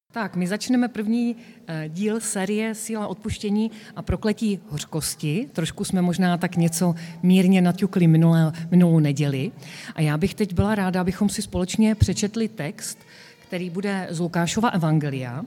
Tak, my začneme první díl série Síla odpuštění a prokletí hořkosti. Trošku jsme možná tak něco mírně naťukli minulou neděli. A já bych teď byla ráda, abychom si společně přečetli text, který bude z Lukášova evangelia.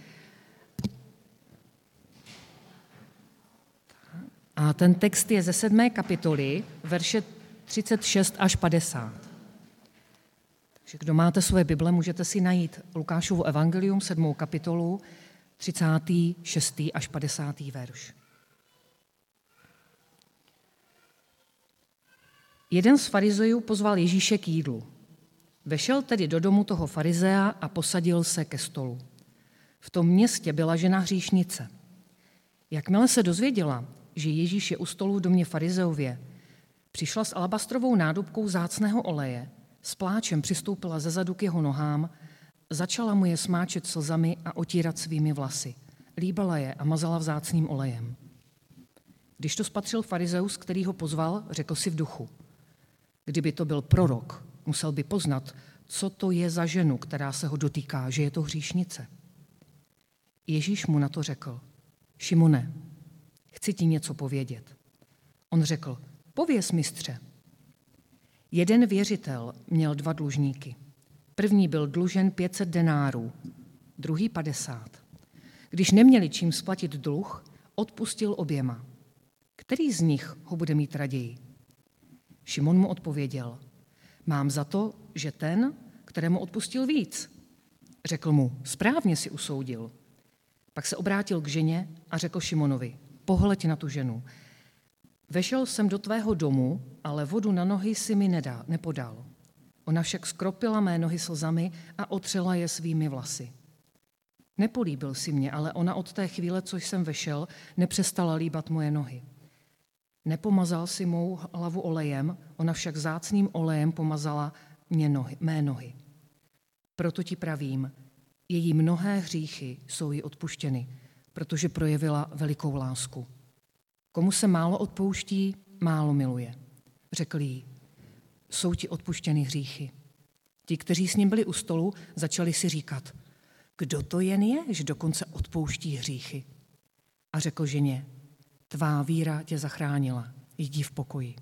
A ten text je ze 7. kapitoly, verše 36 až 50. Takže kdo máte svoje Bible, můžete si najít Lukášovo evangelium, 7. kapitolu, 36. až 50. verš. Jeden z farizejů pozval Ježíše k jídlu. Vešel tedy do domu toho farizea a posadil se ke stolu. V tom městě byla žena hříšnice. Jakmile se dozvěděla, že Ježíš je u stolu v domě farizeově, přišla s alabastrovou nádobkou vzácného oleje, s pláčem přistoupila zezadu k jeho nohám, začala mu je smáčet slzami a otírat svými vlasy. Líbala je a mazala vzácným olejem. Když to spatřil farizeus, který ho pozval, řekl si v duchu: kdyby to byl prorok, musel by poznat, co to je za ženu, která se ho dotýká, že je to hříšnice. Ježíš mu na to řekl: Šimone, chci ti něco povědět. On řekl: pověz, mistře. Jeden věřitel měl 2 dlužníky. První byl dlužen 500 denárů, druhý 50. Když neměli čím splatit dluh, odpustil oběma. Který z nich ho bude mít raději? Šimon mu odpověděl: mám za to, že ten, kterému odpustil víc. Řekl mu: správně si usoudil. Pak se obrátil k ženě a řekl Šimonovi: pohleď na tu ženu. Vešel jsem do tvého domu, ale vodu na nohy si mi nepodal. Ona však skropila mé nohy slzami a otřela je svými vlasy. Nepolíbil si mě, ale ona od té chvíle, co jsem vešel, nepřestala líbat moje nohy. Nepomazal si mou hlavu olejem, ona však vzácným olejem pomazala mé nohy. Proto ti pravím, její mnohé hříchy jsou jí odpuštěny, protože projevila velikou lásku. Komu se málo odpouští, málo miluje. Řekl jí: jsou ti odpuštěny hříchy. Ti, kteří s ním byli u stolu, začali si říkat: kdo to jen je, že dokonce odpouští hříchy? A řekl ženě: tvá víra tě zachránila, jdi v pokoji.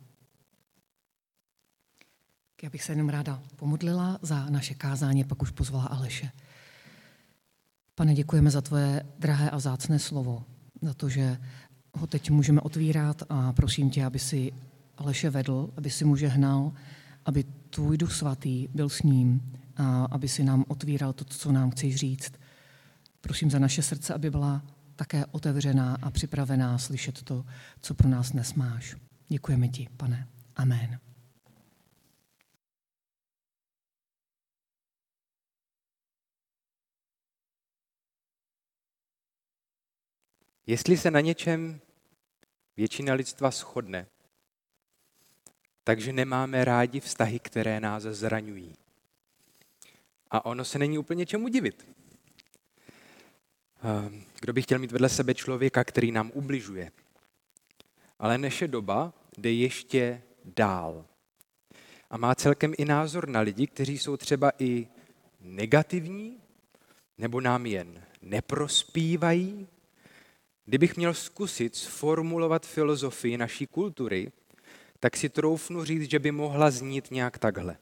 Já bych se jenom ráda pomodlila za naše kázání, pak už pozvala Aleše. Pane, děkujeme za tvoje drahé a vzácné slovo, za to, že ho teď můžeme otvírat, a prosím tě, aby si Aleše vedl, aby si mu žehnal, aby tvůj Duch Svatý byl s ním a aby si nám otvíral to, co nám chceš říct. Prosím za naše srdce, aby byla také otevřená a připravená slyšet to, co pro nás dnes máš. Děkujeme ti, Pane. Amen. Jestli se na něčem většina lidstva shodne, takže nemáme rádi vztahy, které nás zraňují. A ono se není úplně čemu divit. Kdo by chtěl mít vedle sebe člověka, který nám ubližuje? Ale naše doba jde ještě dál. A má celkem i názor na lidi, kteří jsou třeba i negativní, nebo nám jen neprospívají. Kdybych měl zkusit sformulovat filozofii naší kultury, tak si troufnu říct, že by mohla znít nějak takhle.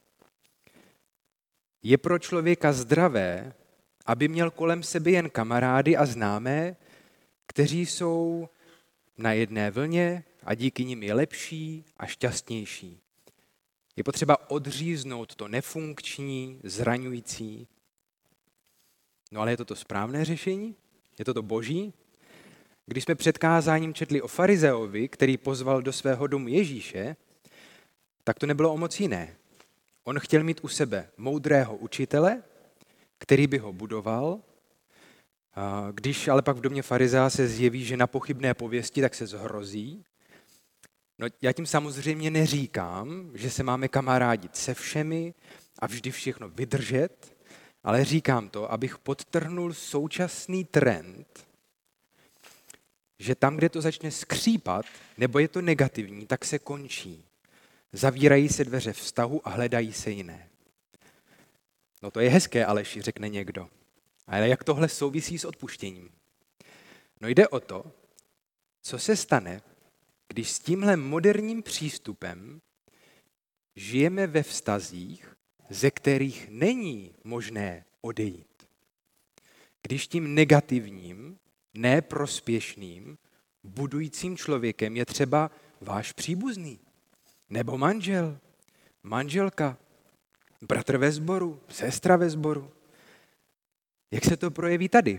Je pro člověka zdravé, aby měl kolem sebe jen kamarády a známé, kteří jsou na jedné vlně a díky nim je lepší a šťastnější. Je potřeba odříznout to nefunkční, zraňující. No ale je to správné řešení? Je to boží? Když jsme před kázáním četli o farizeovi, který pozval do svého domu Ježíše, tak to nebylo o moc jiné. On chtěl mít u sebe moudrého učitele, který by ho budoval. Když ale pak v domě farizea se zjeví, že na pochybné pověsti, tak se zhrozí. No, já tím samozřejmě neříkám, že se máme kamarádit se všemi a vždy všechno vydržet, ale říkám to, abych podtrhnul současný trend, že tam, kde to začne skřípat, nebo je to negativní, tak se končí. Zavírají se dveře vztahu a hledají se jiné. No to je hezké, Aleši, řekne někdo. Ale jak tohle souvisí s odpuštěním? No jde o to, co se stane, když s tímhle moderním přístupem žijeme ve vztazích, ze kterých není možné odejít. Když tím negativním, neprospěšným, budujícím člověkem je třeba váš příbuzný, nebo manžel, manželka, bratr ve sboru, sestra ve sboru. Jak se to projeví tady?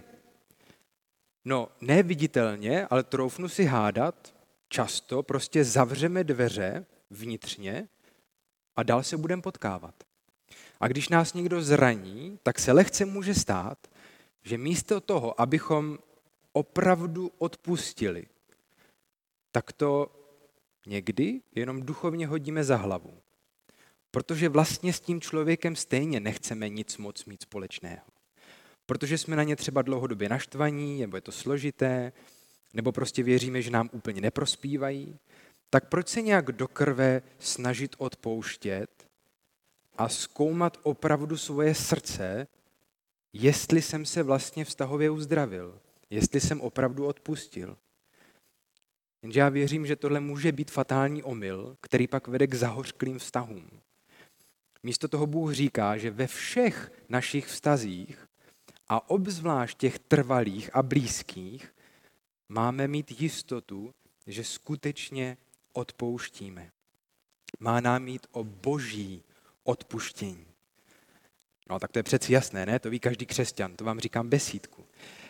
No, neviditelně, ale troufnu si hádat, často prostě zavřeme dveře vnitřně a dál se budeme potkávat. A když nás někdo zraní, tak se lehce může stát, že místo toho, abychom opravdu odpustili, tak to někdy jenom duchovně hodíme za hlavu. Protože vlastně s tím člověkem stejně nechceme nic moc mít společného. Protože jsme na ně třeba dlouhodobě naštvaní, nebo je to složité, nebo prostě věříme, že nám úplně neprospívají, tak proč se nějak do krve snažit odpouštět a zkoumat opravdu svoje srdce, jestli jsem se vlastně vztahově uzdravil, jestli jsem opravdu odpustil. Jenže já věřím, že tohle může být fatální omyl, který pak vede k zahořklým vztahům. Místo toho Bůh říká, že ve všech našich vztazích a obzvlášť těch trvalých a blízkých máme mít jistotu, že skutečně odpouštíme. Má nám jít o boží odpuštění. No tak to je přeci jasné, ne? To ví každý křesťan, to vám říkám besídku.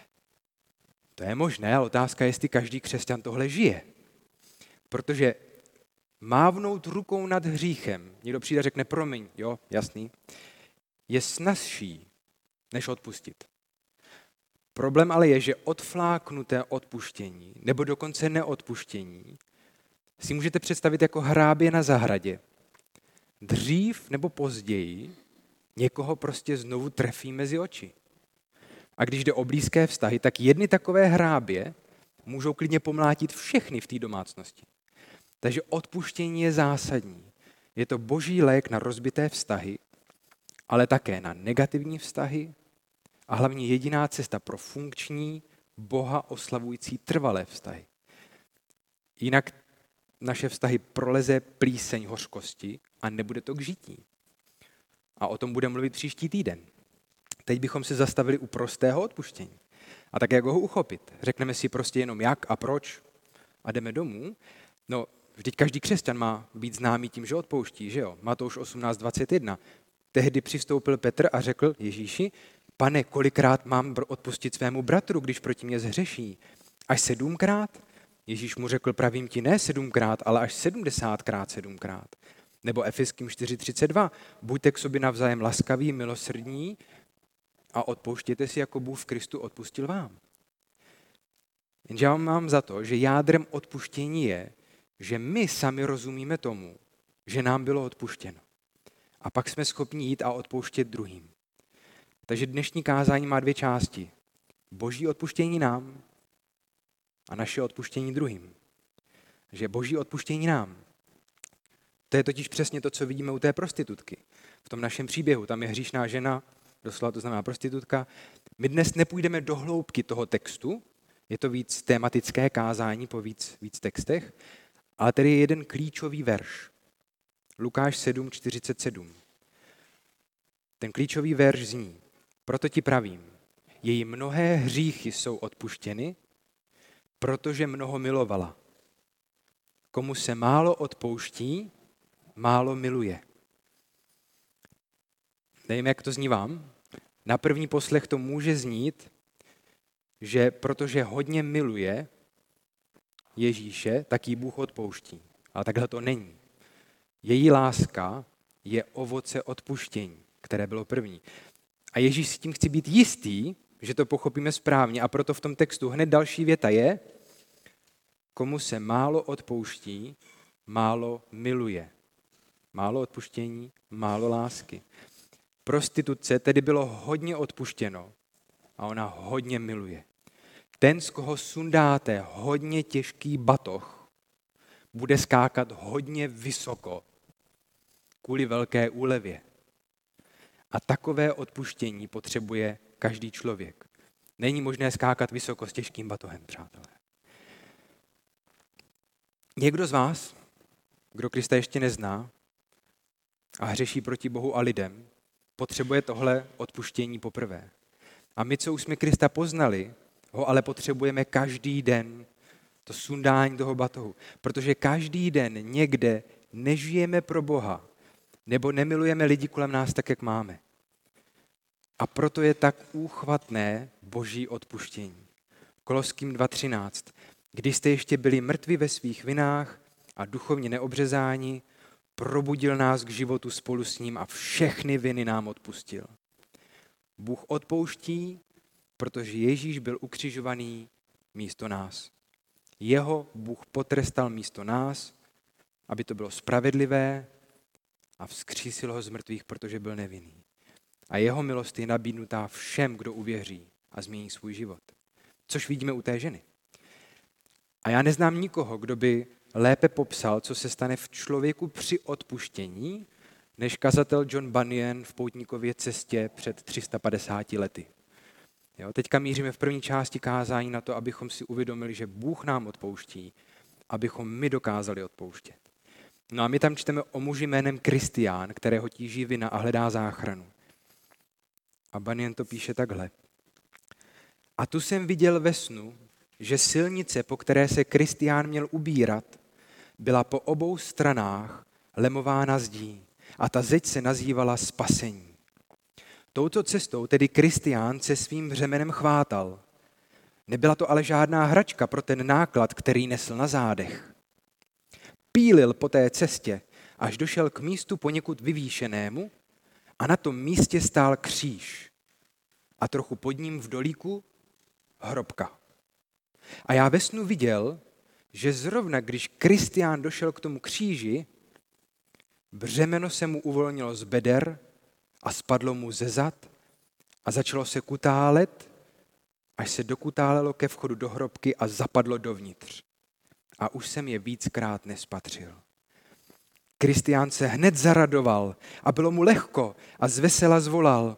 To je možné, ale otázka je, jestli každý křesťan tohle žije. Protože mávnout rukou nad hříchem, někdo přijde a řekne promiň, jo, jasný, je snazší, než odpustit. Problém ale je, že odfláknuté odpuštění, nebo dokonce neodpuštění, si můžete představit jako hrábě na zahradě. Dřív nebo později někoho prostě znovu trefí mezi oči. A když jde o blízké vztahy, tak jedny takové hrábě můžou klidně pomlátit všechny v té domácnosti. Takže odpuštění je zásadní. Je to boží lék na rozbité vztahy, ale také na negativní vztahy a hlavně jediná cesta pro funkční, Boha oslavující trvalé vztahy. Jinak naše vztahy proleze plíseň hořkosti a nebude to k žití. A o tom budeme mluvit příští týden. Teď bychom se zastavili u prostého odpuštění. A tak jak ho uchopit? Řekneme si prostě jenom jak a proč a jdeme domů. No, vždyť každý křesťan má být známý tím, že odpouští, že jo? Matouš 18:21. Tehdy přistoupil Petr a řekl Ježíši, Pane, kolikrát mám odpustit svému bratru, když proti mě zhřeší? Až 7krát? Ježíš mu řekl, pravím ti ne 7krát, ale až 70krát 7krát. Nebo Efeským 4:32. Buďte k sobě navzájem laskaví, milosrdní a odpouštěte si, jako Bůh v Kristu odpustil vám. Jenže já mám za to, že jádrem odpuštění je, že my sami rozumíme tomu, že nám bylo odpuštěno. A pak jsme schopni jít a odpouštět druhým. Takže dnešní kázání má 2 části. Boží odpuštění nám a naše odpuštění druhým. Že boží odpuštění nám. To je totiž přesně to, co vidíme u té prostitutky. V tom našem příběhu, tam je hříšná žena, doslova to znamená prostitutka. My dnes nepůjdeme do hloubky toho textu, je to víc tematické kázání po víc textech, ale tady je jeden klíčový verš. Lukáš 7:47. Ten klíčový verš zní, proto ti pravím, její mnohé hříchy jsou odpuštěny, protože mnoho milovala. Komu se málo odpouští, málo miluje. Nevím, jak to zní vám. Na první poslech to může znít, že protože hodně miluje Ježíše, tak jí Bůh odpouští. Ale takhle to není. Její láska je ovoce odpuštění, které bylo první. A Ježíš s tím chce být jistý, že to pochopíme správně, a proto v tom textu hned další věta je, komu se málo odpouští, málo miluje. Málo odpuštění, málo lásky. Prostitutce tedy bylo hodně odpuštěno a ona hodně miluje. Ten, z koho sundáte hodně těžký batoh, bude skákat hodně vysoko kvůli velké úlevě. A takové odpuštění potřebuje každý člověk. Není možné skákat vysoko s těžkým batohem, přátelé. Někdo z vás, kdo Krista ještě nezná a hřeší proti Bohu a lidem, potřebuje tohle odpuštění poprvé. A my, co už jsme Krista poznali, ho ale potřebujeme každý den, to sundání toho batohu. Protože každý den někde nežijeme pro Boha, nebo nemilujeme lidi kolem nás tak, jak máme. A proto je tak úchvatné Boží odpuštění. Koloským 2.13. Když jste ještě byli mrtví ve svých vinách a duchovně neobřezáni, probudil nás k životu spolu s ním a všechny viny nám odpustil. Bůh odpouští, protože Ježíš byl ukřižovaný místo nás. Jeho Bůh potrestal místo nás, aby to bylo spravedlivé, a vzkřísil ho z mrtvých, protože byl nevinný. A jeho milost je nabídnutá všem, kdo uvěří a změní svůj život. Což vidíme u té ženy. A já neznám nikoho, kdo by lépe popsal, co se stane v člověku při odpuštění, než kazatel John Bunyan v Poutníkově cestě před 350 lety. Jo, teďka míříme v první části kázání na to, abychom si uvědomili, že Bůh nám odpouští, abychom my dokázali odpouštět. No a my tam čteme o muži jménem Kristián, kterého tíží vina a hledá záchranu. A Bunyan to píše takhle. A tu jsem viděl ve snu, že silnice, po které se Kristián měl ubírat, byla po obou stranách lemována zdí a ta zeď se nazývala spasení. Touto cestou tedy Kristián se svým břemenem chvátal. Nebyla to ale žádná hračka pro ten náklad, který nesl na zádech. Pílil po té cestě, až došel k místu poněkud vyvýšenému a na tom místě stál kříž a trochu pod ním v dolíku hrobka. A já ve snu viděl, že zrovna když Kristián došel k tomu kříži, břemeno se mu uvolnilo z beder a spadlo mu ze zad a začalo se kutálet, až se dokutálelo ke vchodu do hrobky a zapadlo dovnitř. A už jsem je víckrát nespatřil. Kristián se hned zaradoval a bylo mu lehko a zvesela zvolal.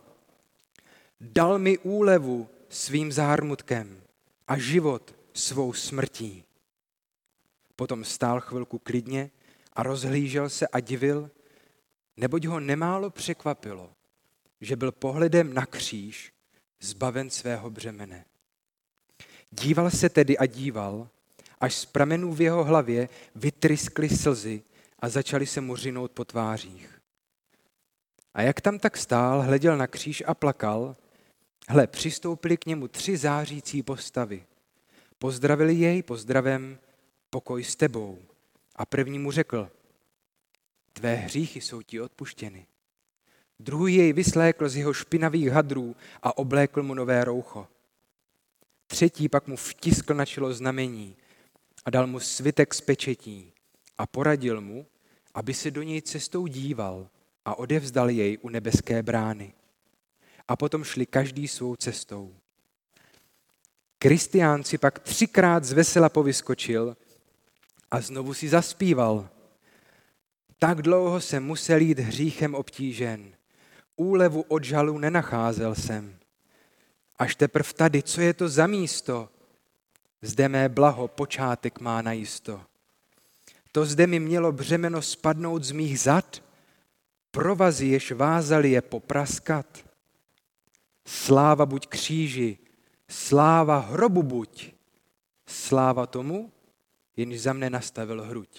Dal mi úlevu svým zármutkem a život svou smrtí. Potom stál chvilku klidně a rozhlížel se a divil, neboť ho nemálo překvapilo, že byl pohledem na kříž zbaven svého břemene. Díval se tedy a díval, až z pramenů v jeho hlavě vytryskly slzy a začaly se mu řinout po tvářích. A jak tam tak stál, hleděl na kříž a plakal, hle, přistoupili k němu 3 zářící postavy. Pozdravili jej pozdravem pokoj s tebou. A první mu řekl, tvé hříchy jsou ti odpuštěny. Druhý jej vyslékl z jeho špinavých hadrů a oblékl mu nové roucho. Třetí pak mu vtiskl na čelo znamení a dal mu svitek z pečetí a poradil mu, aby se do něj cestou díval a odevzdal jej u nebeské brány. A potom šli každý svou cestou. Kristián si pak 3krát zvesela povyskočil a znovu si zaspíval. Tak dlouho jsem musel jít hříchem obtížen. Úlevu od žalu nenacházel jsem. Až teprv tady, co je to za místo? Zde mé blaho počátek má najisto. To zde mi mělo břemeno spadnout z mých zad, provazy, jež vázali je popraskat. Sláva buď kříži, sláva hrobu buď, sláva tomu, jenž za mne nastavil hruď.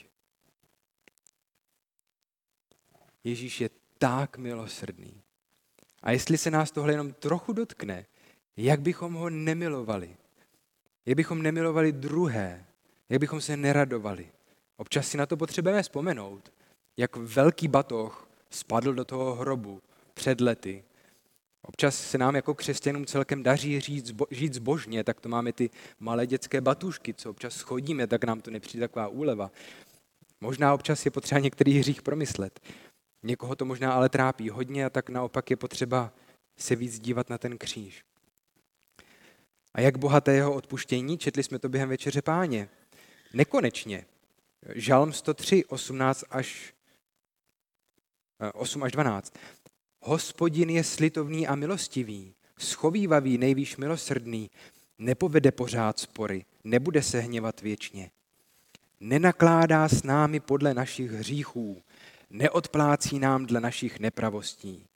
Ježíš je tak milosrdný. A jestli se nás tohle jenom trochu dotkne, jak bychom ho nemilovali? Jak bychom nemilovali druhé? Jak bychom se neradovali? Občas si na to potřebujeme vzpomenout, jak velký batoh spadl do toho hrobu před lety. Občas se nám jako křesťanům celkem daří žít zbožně, tak to máme ty malé dětské batušky, co občas schodíme, tak nám to nepřijde taková úleva. Možná občas je potřeba některý hřích promyslet. Někoho to možná ale trápí hodně a tak naopak je potřeba se víc dívat na ten kříž. A jak bohaté jeho odpuštění, četli jsme to během večeře Páně. Nekonečně. Žalm 103, 8 až 12. Hospodin je slitovný a milostivý, Schovívavý, nejvýš milosrdný, nepovede pořád spory, nebude se hněvat věčně. Nenakládá s námi podle našich hříchů, neodplácí nám dle našich nepravostí.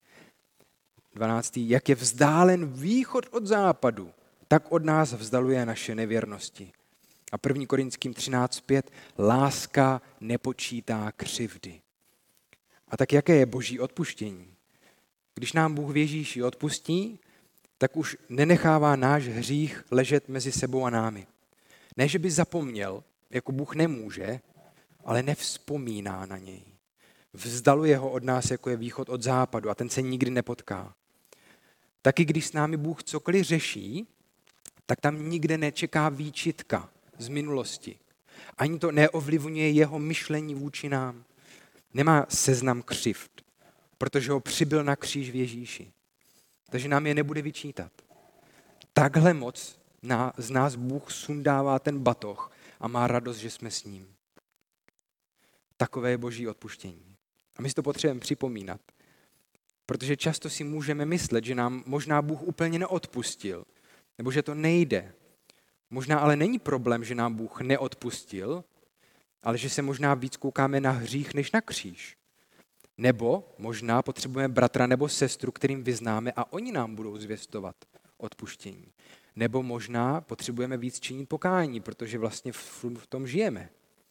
12. Jak je vzdálen východ od západu, tak od nás vzdaluje naše nevěrnosti. A 1. Korinským 13.5. Láska nepočítá křivdy. A tak jaké je boží odpuštění? Když nám Bůh v Ježíši odpustí, tak už nenechává náš hřích ležet mezi sebou a námi. Ne, že by zapomněl, jako Bůh nemůže, ale nevzpomíná na něj. Vzdaluje ho od nás, jako je východ od západu a ten se nikdy nepotká. Taky když s námi Bůh cokoliv řeší, tak tam nikde nečeká výčitka z minulosti. Ani to neovlivňuje jeho myšlení vůči nám. Nemá seznam křivd, protože ho přibyl na kříž v Ježíši. Takže nám je nebude vyčítat. Takhle moc z nás Bůh sundává ten batoh a má radost, že jsme s ním. Takové je boží odpuštění. A my si to potřebujeme připomínat. Protože často si můžeme myslet, že nám možná Bůh úplně neodpustil, nebo že to nejde. Možná ale není problém, že nám Bůh neodpustil, ale že se možná víc koukáme na hřích, než na kříž. Nebo možná potřebujeme bratra nebo sestru, kterým vyznáme a oni nám budou zvěstovat odpuštění. Nebo možná potřebujeme víc činit pokání, protože vlastně v tom žijeme.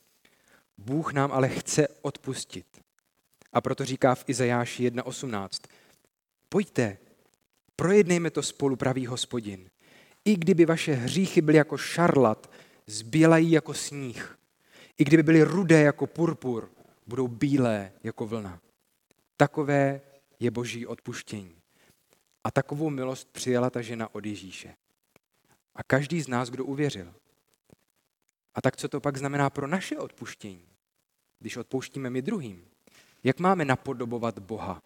Bůh nám ale chce odpustit. A proto říká v Izajáši 1.18. Pojďte, projednejme to spolu, pravý Hospodin. I kdyby vaše hříchy byly jako šarlat, zbělají jako sníh. I kdyby byly rudé jako purpur, budou bílé jako vlna. Takové je boží odpuštění. A takovou milost přijala ta žena od Ježíše. A každý z nás, kdo uvěřil. A tak co to pak znamená pro naše odpuštění, když odpouštíme my druhým? Jak máme napodobovat Boha?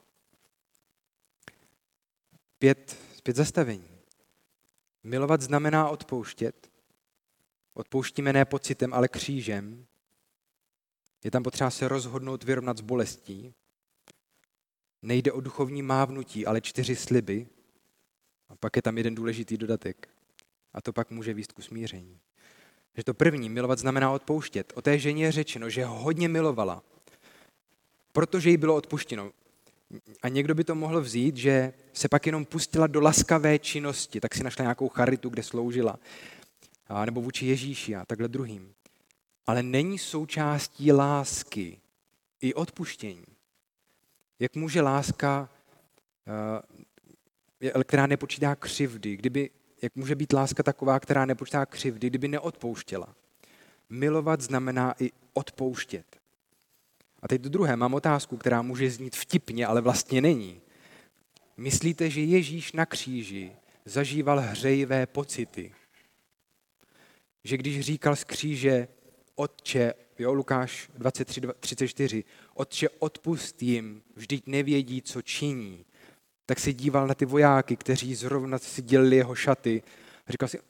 5 zastavení. Milovat znamená odpouštět. Odpouštíme ne pocitem, ale křížem. Je tam potřeba se rozhodnout vyrovnat s bolestí. Nejde o duchovní mávnutí, ale 4 sliby. A pak je tam jeden důležitý dodatek. A to pak může vést k usmíření. Že to první, milovat znamená odpouštět. O té ženě je řečeno, že hodně milovala, protože jí bylo odpuštěno. A někdo by to mohl vzít, že se pak jenom pustila do laskavé činnosti, tak si našla nějakou charitu, kde sloužila. A nebo vůči Ježíši a takhle druhým. Ale není součástí lásky i odpuštění. Jak může láska, která nepočítá křivdy, jak může být láska taková, která nepočítá křivdy, kdyby neodpouštěla? Milovat znamená i odpouštět. A teď do druhé, mám otázku, která může znít vtipně, ale vlastně není. Myslíte, že Ježíš na kříži zažíval hřejivé pocity? Že když říkal z kříže, Otče, Lukáš 23:34, Otče, odpusť jim, vždyť nevědí, co činí. Tak se díval na ty vojáky, kteří zrovna si dělili jeho šaty a říkal si,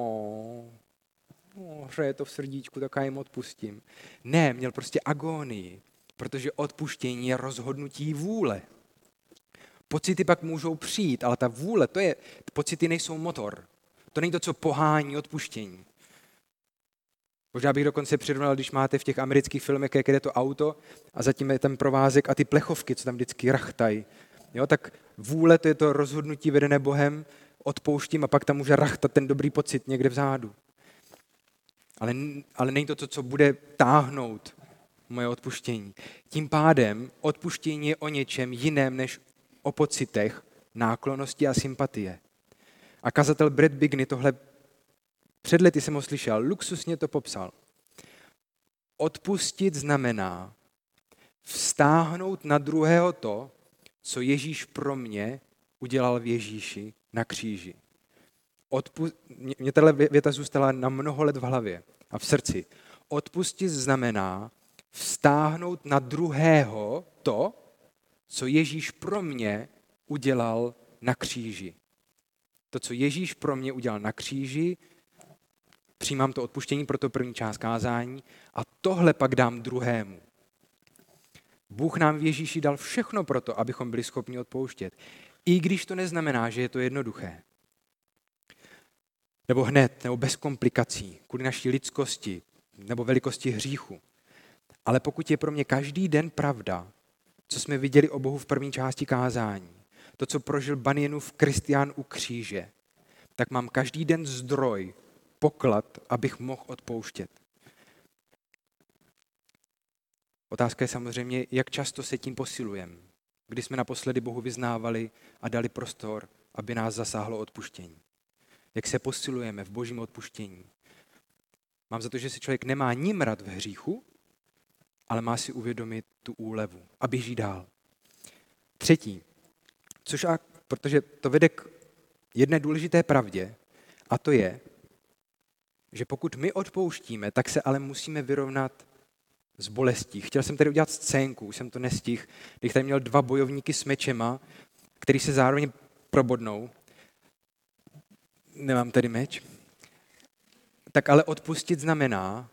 hřeje to v srdíčku, tak já jim odpustím. Ne, měl prostě agónii, protože odpuštění je rozhodnutí vůle. Pocity pak můžou přijít, ale ta vůle, pocity nejsou motor. To není to, co pohání odpuštění. Možná bych dokonce přirovnal, když máte v těch amerických filmech, jak jde to auto a zatím je ten provázek a ty plechovky, co tam vždycky rachtají. Jo, tak vůle, to je to rozhodnutí vedené Bohem, odpouštím a pak tam může rachtat ten dobrý pocit někde vzadu. Ale není to, co bude táhnout moje odpuštění. Tím pádem odpuštění je o něčem jiném než o pocitech, náklonnosti a sympatie. A kazatel Brad Bigney tohle před lety jsem ho slyšel, luxusně to popsal. Odpustit znamená vztáhnout na druhého to, co Ježíš pro mě udělal v Ježíši na kříži. Mně tato věta zůstala na mnoho let v hlavě a v srdci. Odpustit znamená vztáhnout na druhého to, co Ježíš pro mě udělal na kříži. To, co Ježíš pro mě udělal na kříži, přijímám to odpuštění pro to první část kázání a tohle pak dám druhému. Bůh nám v Ježíši dal všechno pro to, abychom byli schopni odpouštět. I když to neznamená, že je to jednoduché. Nebo hned, nebo bez komplikací, kvůli naší lidskosti, nebo velikosti hříchu. Ale pokud je pro mě každý den pravda, co jsme viděli o Bohu v první části kázání, to, co prožil Bunyanův Kristián u kříže, tak mám každý den zdroj, poklad, abych mohl odpouštět. Otázka je samozřejmě, jak často se tím posilujeme. Kdy jsme naposledy Bohu vyznávali a dali prostor, aby nás zasáhlo odpuštění. Jak se posilujeme v Božím odpuštění. Mám za to, že si člověk nemá nimrat v hříchu, ale má si uvědomit tu úlevu a běží dál. Třetí, protože to vede k jedné důležité pravdě, a to je, že pokud my odpouštíme, tak se ale musíme vyrovnat s bolestí. Chtěl jsem tady udělat scénku, už jsem to nestihl, když tady měl 2 bojovníky s mečema, který se zároveň probodnou. Nemám tady meč. Tak ale odpustit znamená,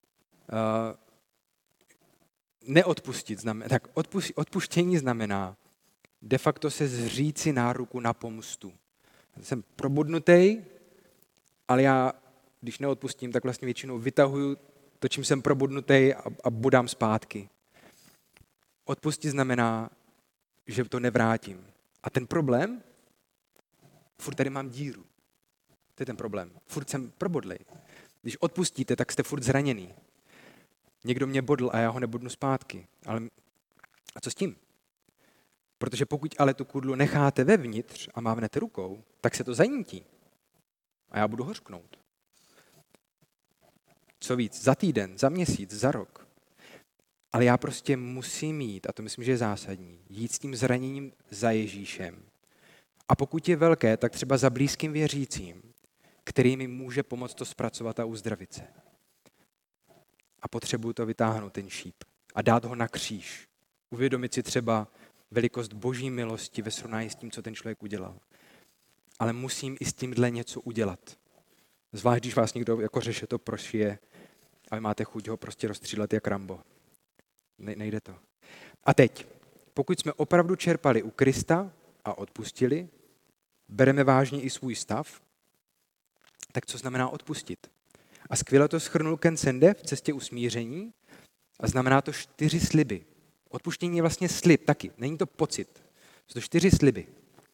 neodpustit znamená, tak odpuštění znamená de facto se zříci nároku na pomstu. Jsem probodnutý, ale já, když neodpustím, tak vlastně většinou vytahuju to, čím jsem probodnutý a bodám zpátky. Odpustit znamená, že to nevrátím. A ten problém, furt tady mám díru. To je ten problém. Furt jsem probodlej. Když odpustíte, tak jste furt zraněný. Někdo mě bodl a já ho nebodnu zpátky. A co s tím? Protože pokud ale tu kudlu necháte vevnitř a mávnete rukou, tak se to zanítí. A já budu hořknout. Co víc, za týden, za měsíc, za rok. Ale já prostě musím jít, a to myslím, že je zásadní, jít s tím zraněním za Ježíšem. A pokud je velké, tak třeba za blízkým věřícím, který mi může pomoct to zpracovat a uzdravit se. A potřebuju to vytáhnout, ten šíp, a dát ho na kříž. Uvědomit si třeba velikost Boží milosti ve srovnání s tím, co ten člověk udělal. Ale musím i s tímhle něco udělat. Zvlášť, když vás někdo jako řeše to prošije a vy máte chuť ho prostě rozstřílet jak Rambo. Nejde to. A teď, pokud jsme opravdu čerpali u Krista a odpustili, bereme vážně i svůj stav, tak co znamená odpustit? A skvěle to shrnul Ken Sende v Cestě usmíření a znamená to 4 sliby. Odpuštění je vlastně slib taky, není to pocit. Jsou to 4 sliby.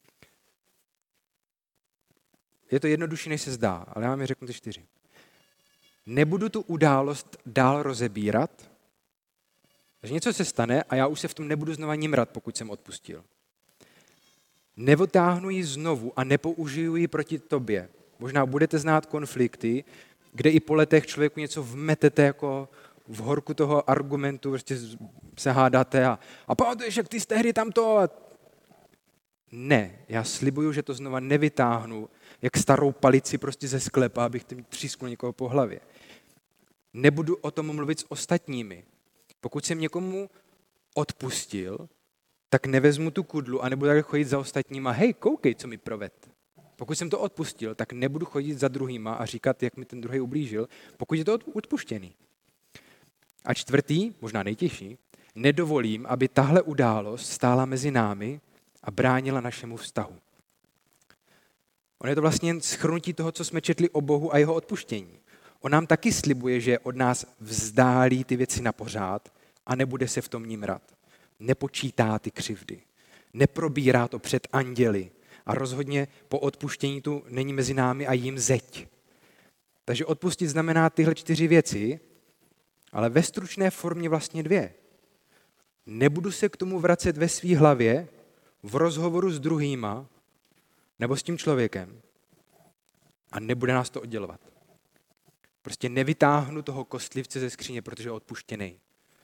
Je to jednodušší, než se zdá, ale já vám je řeknu ty 4. Nebudu tu událost dál rozebírat, takže něco se stane a já už se v tom nebudu znova nimrat, pokud jsem odpustil. Nevytáhnu ji znovu a nepoužiju ji proti tobě. Možná budete znát konflikty, kde i po letech člověku něco vmetete jako v horku toho argumentu, prostě se hádáte a pamatuješ, jak ty jsi tehdy tamto. Ne, já slibuju, že to znova nevytáhnu, jak starou palici prostě ze sklepa, abych tím třísknul někoho po hlavě. Nebudu o tom mluvit s ostatními. Pokud jsem někomu odpustil, tak nevezmu tu kudlu a nebudu tak chodit za ostatníma, hej, koukej, co mi proved. Pokud jsem to odpustil, tak nebudu chodit za druhýma a říkat, jak mi ten druhý ublížil, pokud je to odpuštěný. A 4., možná nejtěžší, nedovolím, aby tahle událost stála mezi námi a bránila našemu vztahu. On je to vlastně jen shrnutí toho, co jsme četli o Bohu a jeho odpuštění. On nám taky slibuje, že od nás vzdálí ty věci na pořád a nebude se v tom nimrat. Nepočítá ty křivdy. Neprobírá to před anděli. A rozhodně po odpuštění tu není mezi námi a jim zeď. Takže odpustit znamená tyhle 4 věci, ale ve stručné formě vlastně 2. Nebudu se k tomu vracet ve svý hlavě, v rozhovoru s druhýma, nebo s tím člověkem. A nebude nás to oddělovat. Prostě nevytáhnu toho kostlivce ze skříně, protože je odpuštěný.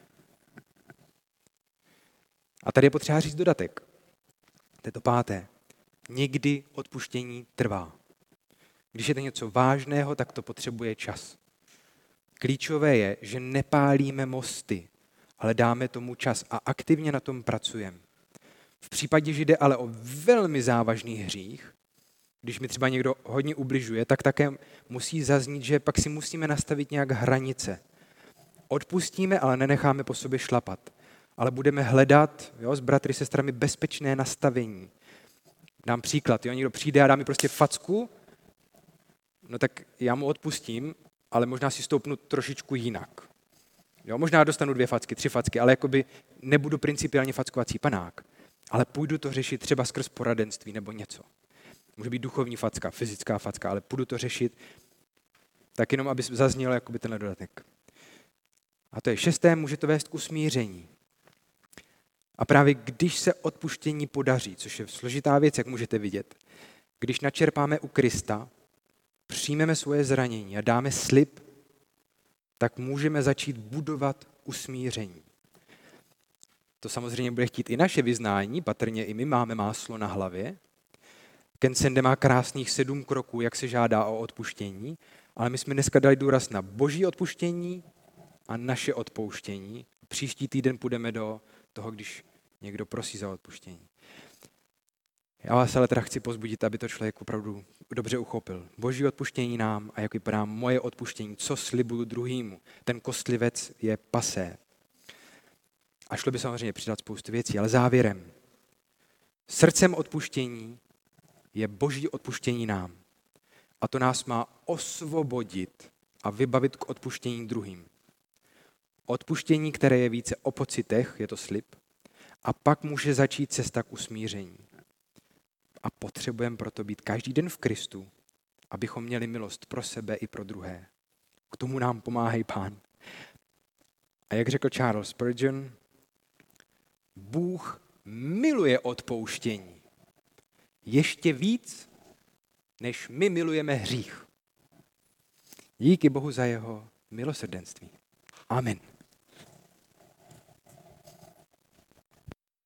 A tady je potřeba říct dodatek. To je to 5. Někdy odpuštění trvá. Když je to něco vážného, tak to potřebuje čas. Klíčové je, že nepálíme mosty, ale dáme tomu čas a aktivně na tom pracujeme. V případě, že jde ale o velmi závažný hřích, když mi třeba někdo hodně ubližuje, tak také musí zaznít, že pak si musíme nastavit nějak hranice. Odpustíme, ale nenecháme po sobě šlapat. Ale budeme hledat s bratry, sestrami bezpečné nastavení. Dám příklad, jo? Někdo přijde a dá mi prostě facku, no tak já mu odpustím, ale možná si stoupnu trošičku jinak. Jo? Možná dostanu 2 facky, 3 facky, ale jakoby nebudu principiálně fackovací panák. Ale půjdu to řešit třeba skrz poradenství nebo něco. Může být duchovní facka, fyzická facka, ale půjdu to řešit tak jenom, aby zazněl jakoby tenhle dodatek. A to je 6. může to vést k usmíření. A právě když se odpuštění podaří, což je složitá věc, jak můžete vidět, když načerpáme u Krista, přijmeme svoje zranění a dáme slib, tak můžeme začít budovat usmíření. To samozřejmě bude chtít i naše vyznání, patrně i my máme máslo na hlavě. Ken Sande má krásných 7 kroků, jak se žádá o odpuštění, ale my jsme dneska dali důraz na boží odpuštění a naše odpouštění. Příští týden půjdeme do toho, když někdo prosí za odpuštění. Já vás ale teda chci pozbudit, aby to člověk opravdu dobře uchopil. Boží odpuštění nám a jak vypadá moje odpuštění, co slibuju druhýmu. Ten kostlivec je pasé. A šlo by samozřejmě přidat spoustu věcí, ale závěrem. Srdcem odpuštění je boží odpuštění nám. A to nás má osvobodit a vybavit k odpuštění druhým. Odpuštění, které je více o pocitech, je to slib, a pak může začít cesta k usmíření. A potřebujeme proto být každý den v Kristu, abychom měli milost pro sebe i pro druhé. K tomu nám pomáhají Pán. A jak řekl Charles Spurgeon, Bůh miluje odpouštění ještě víc, než my milujeme hřích. Díky Bohu za jeho milosrdenství. Amen.